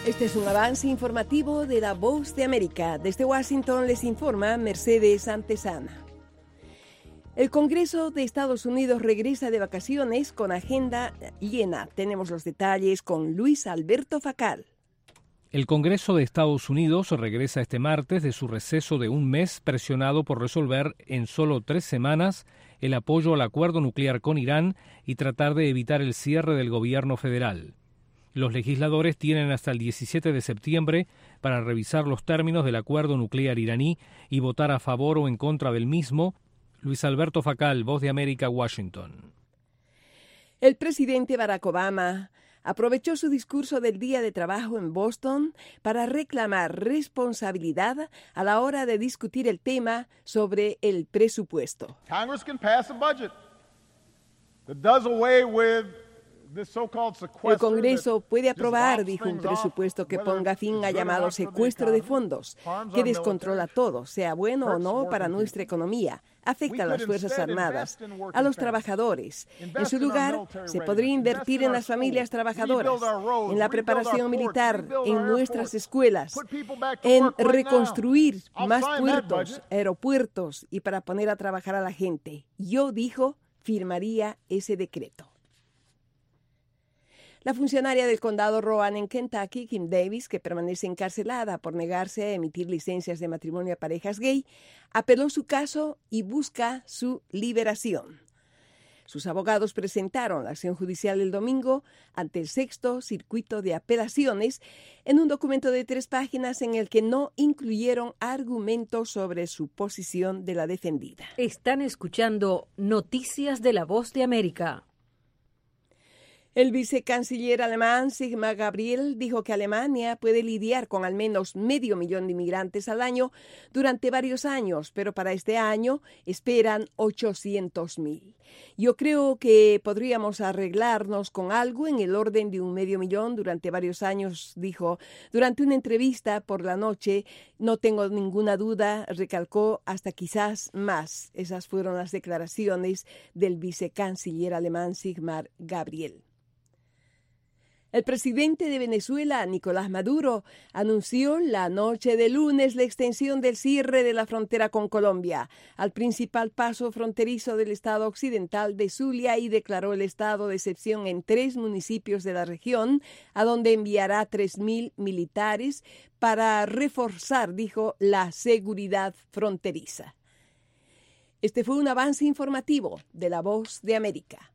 Este es un avance informativo de La Voz de América. Desde Washington les informa Mercedes Antesana. El Congreso de Estados Unidos regresa de vacaciones con agenda llena. Tenemos los detalles con Luis Alberto Facal. El Congreso de Estados Unidos regresa este martes de su receso de un mes, presionado por resolver en solo 3 semanas el apoyo al acuerdo nuclear con Irán y tratar de evitar el cierre del gobierno federal. Los legisladores tienen hasta el 17 de septiembre para revisar los términos del acuerdo nuclear iraní y votar a favor o en contra del mismo. Luis Alberto Facal, Voz de América, Washington. El presidente Barack Obama aprovechó su discurso del Día de Trabajo en Boston para reclamar responsabilidad a la hora de discutir el tema sobre el presupuesto. Congress can pass a budget that does away with el Congreso puede aprobar, dijo, un presupuesto que ponga fin al llamado secuestro de fondos, que descontrola todo, sea bueno o no para nuestra economía, afecta a las Fuerzas Armadas, a los trabajadores. En su lugar, se podría invertir en las familias trabajadoras, en la preparación militar, en nuestras escuelas, en reconstruir más puertos, aeropuertos y para poner a trabajar a la gente. Yo, dijo, firmaría ese decreto. La funcionaria del condado Rowan en Kentucky, Kim Davis, que permanece encarcelada por negarse a emitir licencias de matrimonio a parejas gay, apeló su caso y busca su liberación. Sus abogados presentaron la acción judicial el domingo ante el Sexto Circuito de Apelaciones en un documento de 3 páginas en el que no incluyeron argumentos sobre su posición de la defendida. Están escuchando Noticias de La Voz de América. El vicecanciller alemán Sigmar Gabriel dijo que Alemania puede lidiar con al menos 500,000 de inmigrantes al año durante varios años, pero para este año esperan 800,000. Yo creo que podríamos arreglarnos con algo en el orden de 500,000 durante varios años, dijo durante una entrevista por la noche. No tengo ninguna duda, recalcó, hasta quizás más. Esas fueron las declaraciones del vicecanciller alemán Sigmar Gabriel. El presidente de Venezuela, Nicolás Maduro, anunció la noche de lunes la extensión del cierre de la frontera con Colombia al principal paso fronterizo del estado occidental de Zulia y declaró el estado de excepción en 3 municipios de la región, a donde enviará 3,000 militares para reforzar, dijo, la seguridad fronteriza. Este fue un avance informativo de La Voz de América.